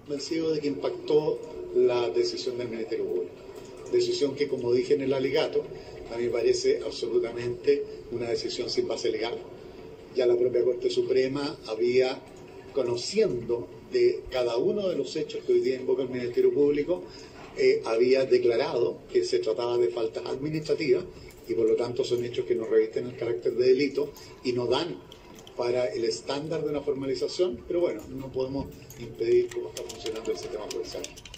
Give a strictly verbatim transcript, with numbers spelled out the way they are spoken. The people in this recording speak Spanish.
convencido de que impactó la decisión del Ministerio Público. Decisión que, como dije en el alegato, a mí me parece absolutamente una decisión sin base legal. Ya la propia Corte Suprema había, conociendo de cada uno de los hechos que hoy día invoca el Ministerio Público, eh, había declarado que se trataba de faltas administrativas y por lo tanto son hechos que no revisten el carácter de delito y no dan para el estándar de una formalización, pero bueno, no podemos impedir cómo está funcionando el sistema procesal.